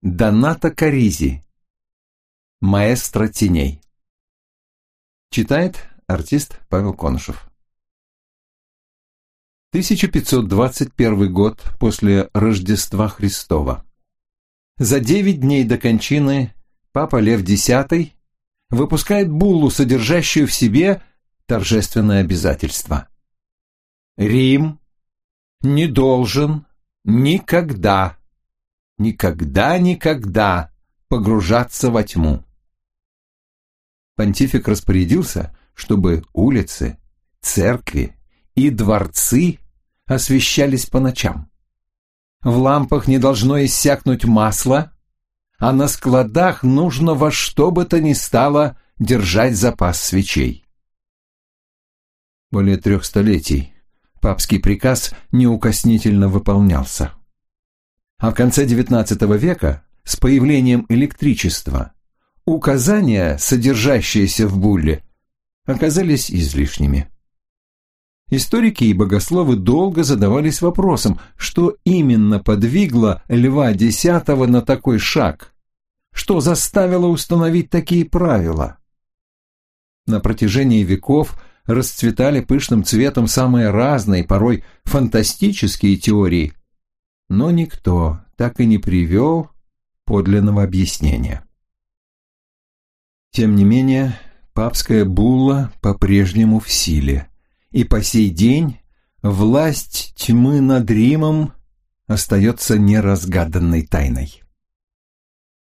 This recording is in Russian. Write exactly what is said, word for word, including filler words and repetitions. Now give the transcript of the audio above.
Доната Каризи. Маэстро теней. Читает артист Павел Конышев. тысяча пятьсот двадцать первый год после Рождества Христова. За девять дней до кончины Папа Лев Десятый выпускает буллу, содержащую в себе торжественное обязательство. Рим не должен никогда, никогда, никогда погружаться во тьму. Понтифик распорядился, чтобы улицы, церкви и дворцы освещались по ночам. В лампах не должно иссякнуть масло, а на складах нужно во что бы то ни стало держать запас свечей. Более трех столетий папский приказ неукоснительно выполнялся. А в конце девятнадцатого века, с появлением электричества, указания, содержащиеся в булле, оказались излишними. Историки и богословы долго задавались вопросом, что именно подвигло Льва Десятого на такой шаг, что заставило установить такие правила. На протяжении веков расцветали пышным цветом самые разные, порой фантастические теории, но никто так и не привел подлинного объяснения. Тем не менее, папская булла по-прежнему в силе, и по сей день власть тьмы над Римом остается неразгаданной тайной.